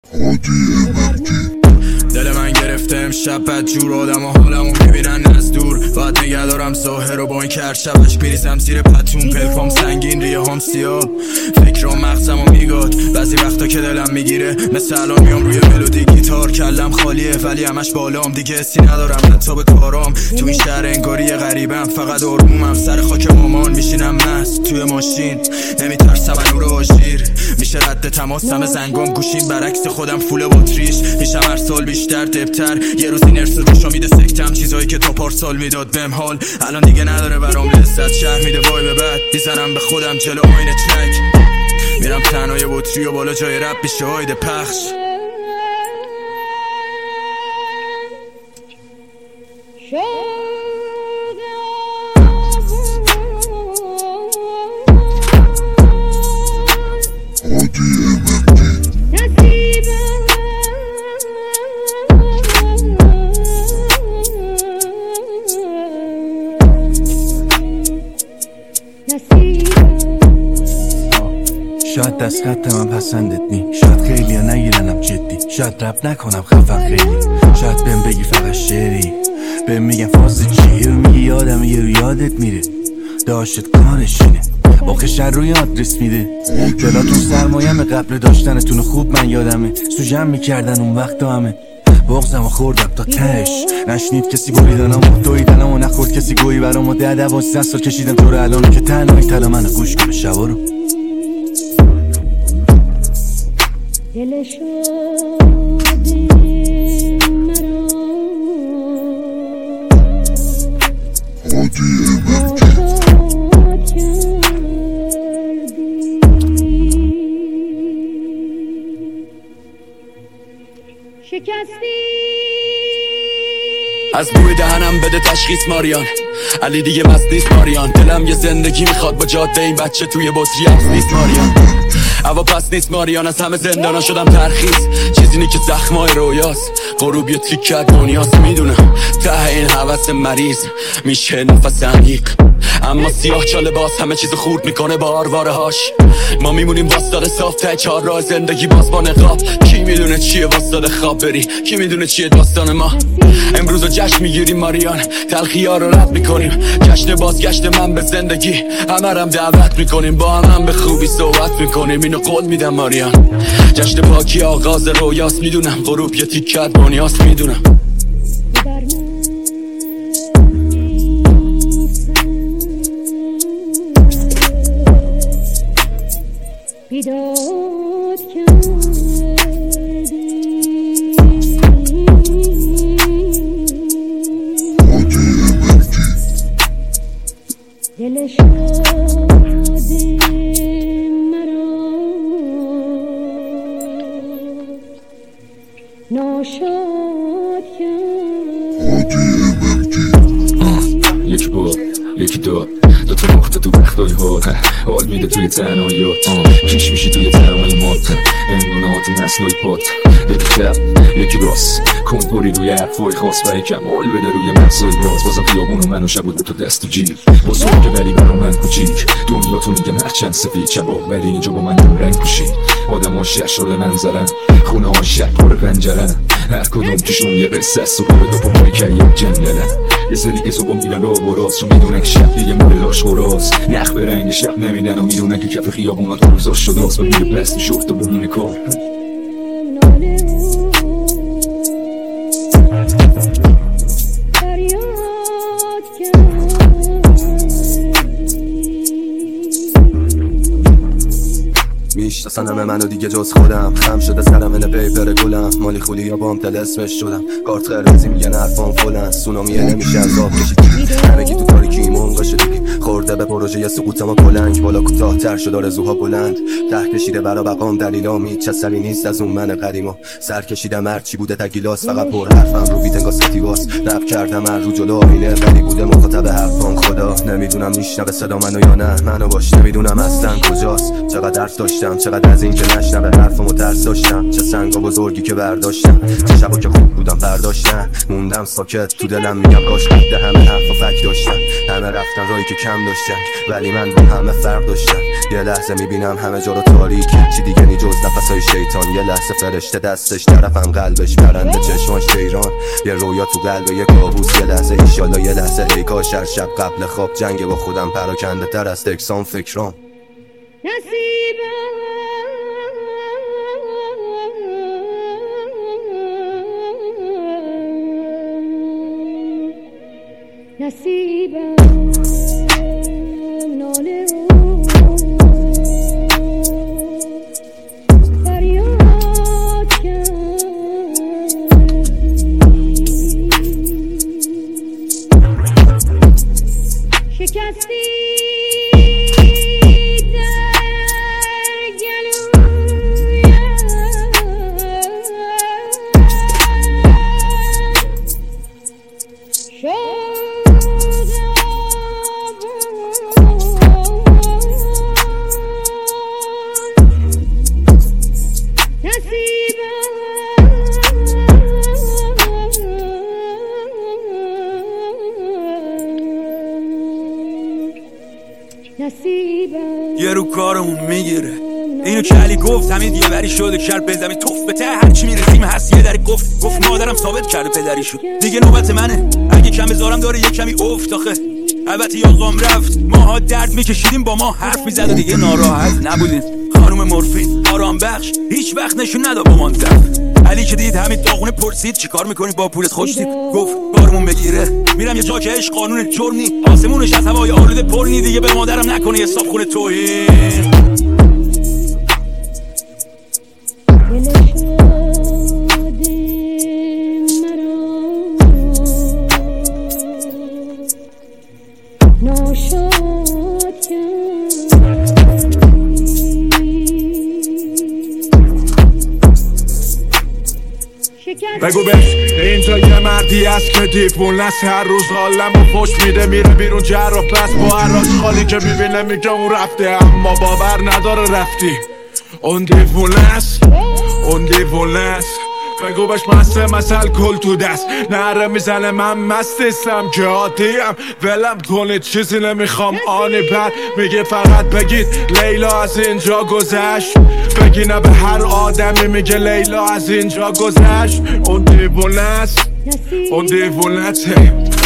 دل من گرفته امشب بد جور، آدم ها حالمو میبینن از دور. باید نگه دارم ظاهر رو با این که هر شبش میریزم زیر پتون. پلکام سنگین ریه هم سیاه، فکرام مغزمو میگاد. بعضی وقتا که دلم میگیره مثل الان میام روی ملودی گیتار. کلم خالیه ولی همش بالام، دیگه حسی ندارم حتی به کارام. تو این شهر انگاری غریبم، فقط آرومم سر خاک مامان. میشینم مست توی ماشین، نمیترسم از نور آژیر. میشه رد تماسم زنگام، گوشیم برعکس خودم فول باتریش. میشم هر سال بیشتر دبتر، یه روز این ارث روشو میده سکتم. چیزایی که تا پارسال میداد بهم حال الان دیگه نداره برام لذت. شهر میده وای به بعد، میزنم به خودم جلو آینه چک. میرم تنهای بطری و بالا جای رب میشه هایده پخش. شاید دست خط من پسندت نی، شاید خیلی ها نگیرنم جدی، شاید رپ نکنم خفن خیلی، شاید بهم بگی فقط شعری، بهم میگن فاز چی، رو میگی یادم یه رو یادت میره، داشت کارشینه آخش روی آدرس میده. جلاتون سرمایم قبل داشتنتون خوب من یادمه، سوژم میکردن اون وقت همه بغزم و خوردم تا تش. نشنید کسی بریدنم و دویدنم و نخورد کسی گویی برام و 10-12 سال کشیدم تو رو الان که تنهایی تلا منو گوش کنه شبا رو. دل شادی مرا شکستی. از بوی دهنم بده تشخیص ماریان، علی دیگه مست نیست ماریان. دلم یه زندگی میخواد با جاده این بچه توی بطری هست نیست ماریان. هوا پس نیست ماریان، از همه زندانا شدم ترخیص. چیزی نی که زخمای رویاست، غروب یه تیک کرد دنیاست. میدونم ته این حوث مریض میشه نفس عمیق، اما سیاه چاله باز همه چیز خورد میکنه با آرواره هاش. ما میمونیم واسطاده صاف ته چهار راه زندگی باز با نقاب. کی میدونه چیه واسطاده خواب بری، کی میدونه چیه داستان ما. امروز رو جشن میگیریم ماریان، تلخی ها رو رد میکنیم. جشن بازگشت من به زندگی، همه رم دعوت میکنیم. با هم به خوبی صحبت میکنیم، اینو قول میدم ماریان. جشن پاکی آغاز رویاست، میدونم غروب یه تیکه دنیاست. میدونم بیداد کردی دل شادی مرا ناشاد کردی. یک بار یکی دو تا نقطه تو بختای هات، حال میده توی تنهاییات، کش میشی توی تمایمات، امونات نسلای پات. یکی چپ یکی راست، کنپوری روی حرفای خاص و یکم حال بده روی مغزای راز. بازم خیابون و من و شبود به تو دست و جیب، با سوال که ولی برا من کوچیک. دنیا تو میگم هرچند سفید شباب، ولی اینجا با من رنگ پوشید. آدم ها شهر شده منظرن، خونه ها شهر پر پنجرن، هر کدوم توشون یه قصه است و پر دو پای که یک جنگلن. یه سری که صبح میرن راه و راست، چون میدونن که شب دیگه مدلاش خوراست. نخ به رنگ شب نمیدن و میدونن که کف خیابونا تو روزاش شداست. و میره پست شفت و بمونه کار. میشناسنم منو دیگه جز خودم، خم شده سرم این پیپر گلم. مالی خولی یا بام تل اسمش شدم، کارت قرمزی میگن حرفام فلن. سونامیه نمیشه از آب کشید، همه کی تو تاریکی منقا شدی. خورده به پروژه سقوط ما کلنگ، بالا کوتاه تر شد آرزوها بلند. ته کشیده برا بقام دلیلام، هیچ اثری نیست از اون من قدیما. سر کشیدم هرچی بوده تگیلاس، فقط پر حرفم رو بیت انگار ستیواس. رپ کردم هر رو جلو آینه، ولی بوده مخاطب حرفام خدا. نمیدونم میشنوه صدا منو یا نه، منو باش نمیدونم اصلا کجاست. چقدر حرف داشتم، چقدر از این که نشنوه حرفمو ترس داشتم. چه سنگا بزرگی که برداشتم، چه شبا که خوب بودم برداشتم. موندم ساکت تو دلم میگم کاش قد همه حرف و فک داشتم. همه رفتن راهی که کم داشتن، ولی من با همه فرق داشتم. یه لحظه میبینم همه جا رو تاریک، چی دیگه نی جز نفسای شیطان. یه لحظه فرشته دستش طرفم، قلبش پرنده چشماش تیران. یه رویا تو قلب یه کابوس، یه لحظه ایشالا، یه لحظه ای کاش هر شب قبل خواب جنگ با خودم پراکنده تر از تکسان فکرام. نصیبم ناله فریاد کردی، شکستی در گلویم، یه رو کارمون میگیره اینو که علی گفت، همین یه بری شده کرد بزمی توف به ته هرچی میرسیم هست. یه دری گفت مادرم ثابت کرده پدری شد، دیگه نوبت منه. اگه کم بذارم داره یه کمی افت آخه. البته یاقام رفت، ماها درد میکشیدیم، با ما حرف میزد و دیگه ناراحت نبودیم. خانوم مورفین آرام بخش هیچ وقت نشون نداد با من ضعف. علی که دید همین داغونه پرسید چیکار میکنی با پولت خوشتیپ، گفت کارمون بگیره میرم یه جا که عشق قانون جرم نی، آسمونش از هوای آلوده پر نی، دیگه به مادرم نکنه حساب خونه توهین. بگو بهش اینجا یه مردی است که دیوونه است، هر روز حالمو پشت میده میره بیرون جراح بس با عراش خالی که میبینه میگه اون رفته، اما باور نداره رفتی. اون دیوونه است، اون دیوونه است. بگو بهش مثل کل تو دست نره میزنه، من مستیستم که عادیم، ولم کنید چیزی نمیخوام آنی بر میگه فقط بگید لیلا از اینجا گذشت، بگی نه به هر آدمی میگه لیلا از اینجا گذشت. اون دیوونه است، اون دیوونه ته.